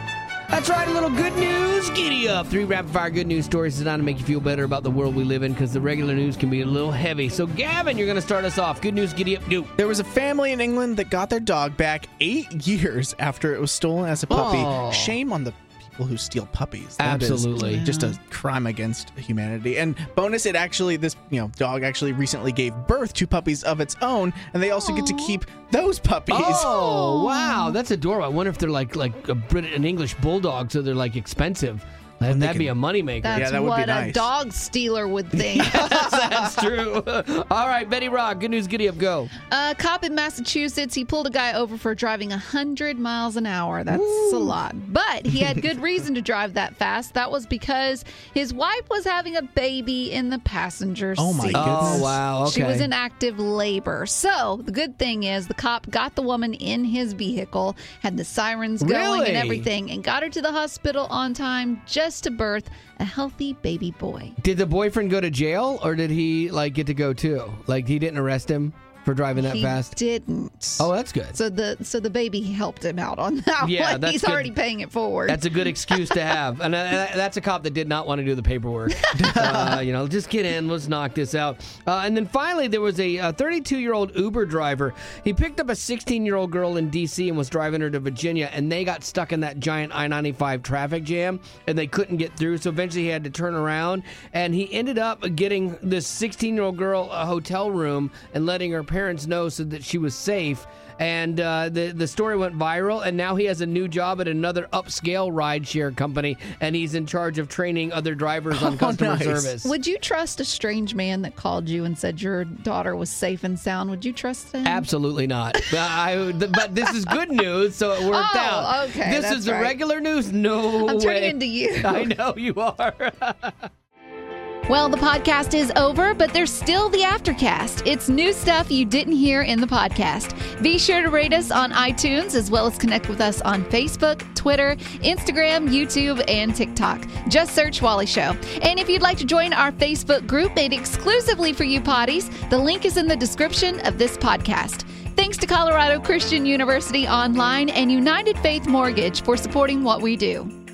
That's right, a little good news. Giddy up. Three rapid-fire good news stories designed to make you feel better about the world we live in because the regular news can be a little heavy. So, Gavin, you're going to start us off. Good news, giddy up, do. There was a family in England that got their dog back eight years after it was stolen as a puppy. Oh. Shame on the people who steal puppies. That is Absolutely. just a crime against humanity. And bonus, it actually, this you know dog actually recently gave birth to puppies of its own, and they also get to keep those puppies. Oh, wow. That's adorable. I wonder if they're like like a Brit- an English bulldog, so they're like expensive. That'd, that'd be a moneymaker. That's Yeah, that would what be nice. a dog stealer would think. That's true. All right, Betty Rock, good news, giddy up, go. A cop in Massachusetts, he pulled a guy over for driving one hundred miles an hour. That's a lot. But he had good reason to drive that fast. That was because his wife was having a baby in the passenger Oh, my seat. goodness. Oh, wow, okay. She was in active labor. So the good thing is the cop got the woman in his vehicle, had the sirens going Really? and everything, and got her to the hospital on time just to birth a healthy baby boy. Did the boyfriend go to jail, or did he like get to go too? Like he didn't arrest him for driving that he fast? didn't. Oh, that's good. So the so the baby helped him out on that Yeah, one. that's He's good. already paying it forward. That's a good excuse to have. And uh, that's a cop that did not want to do the paperwork. uh, you know, just get in. Let's knock this out. Uh, and then finally, there was a thirty-two-year-old Uber driver. He picked up a sixteen-year-old girl in D C and was driving her to Virginia, and they got stuck in that giant I ninety-five traffic jam, and they couldn't get through. So eventually he had to turn around, and he ended up getting this sixteen-year-old girl a hotel room and letting her parents know so that she was safe. And uh, the the story went viral, and now he has a new job at another upscale rideshare company, and he's in charge of training other drivers on Oh, customer nice. service. Would you trust a strange man that called you and said your daughter was safe and sound? Would you trust him? Absolutely not. Uh, I, but this is good news, so it worked Oh, out. okay, This that's is the right. regular news. No I'm way. turning into you. I know you are. Well, the podcast is over, but there's still the Aftercast. It's new stuff you didn't hear in the podcast. Be sure to rate us on iTunes, as well as connect with us on Facebook, Twitter, Instagram, YouTube, and TikTok. Just search Wally Show. And if you'd like to join our Facebook group made exclusively for you potties, the link is in the description of this podcast. Thanks to Colorado Christian University Online and United Faith Mortgage for supporting what we do.